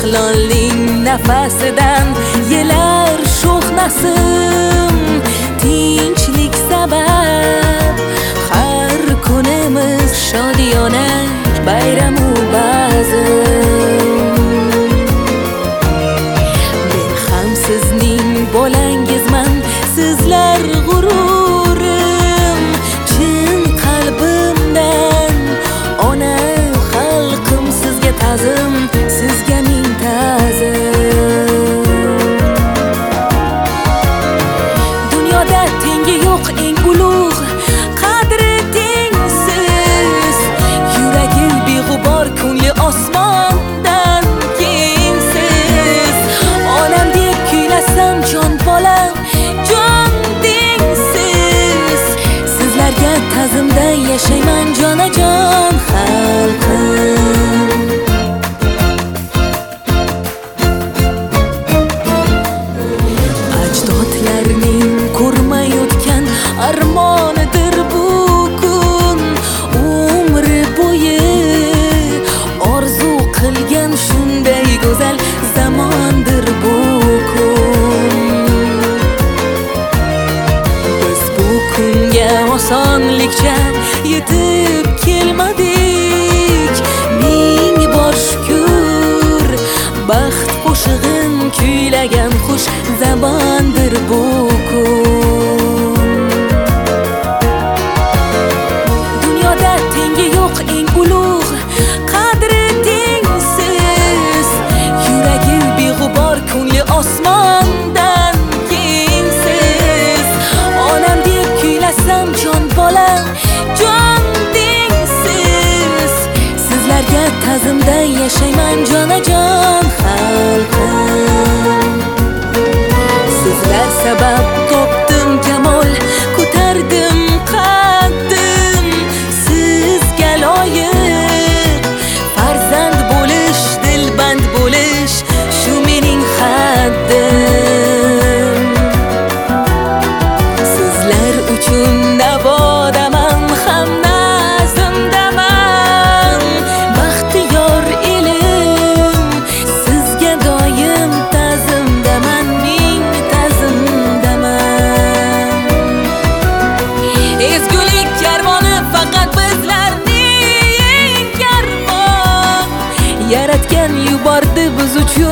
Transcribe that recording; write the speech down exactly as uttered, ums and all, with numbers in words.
hilolning nafasidan yelar sho'x nasim, tinchlik sabab har kunimiz shodiyona bayramu bazm. Men ham sizning bolangizman, sizlar g'ururim, chin qalbimdan ona xalqim sizga ta'zim, sizga ming ta'zim. Dunyoda tengi yo'q eng ulug', qadri tengsiz, yuragi beg'ubor, ko'ngli osmondan kengsiz. Onam deb kuylasam jon bolam, jon dengsiz, sizlarga ta'zimda yashayman jonajon xalqim. Ajdodlarning ko'rmay o'tgan armonidir bu kun, umri bo'yi orzu qilgan shunday go'zal zamondir bu kun. Biz bu kunga osonlikcha yetib kelmadik, ming bor shukr, baxt qo'shig'in kuylagan xush zamondir bu kun. Dunyoda tengi yo'q eng ulug', qadri tengsiz, yuragi beg'ubor, ko'ngli osmondan kengsiz. Onam deb kuylasam jon bolam, jon dengsiz, sizlarga ta'zimda yashayman jonajon xalqim. Sizlar sabab topdim jamol, ko'tardim qaddim, sizga loyiq farzand bo'lish, dilband bo'lish, shu mening haddim. Sizlar uchun navodaman, ham nazmdaman, baxtiyor elim, sizga doim ta'zimdaman, ming ta'zimdaman. Ezgulik karvoni faqat bizlarning karvon, yaratgan yubordi biz uchun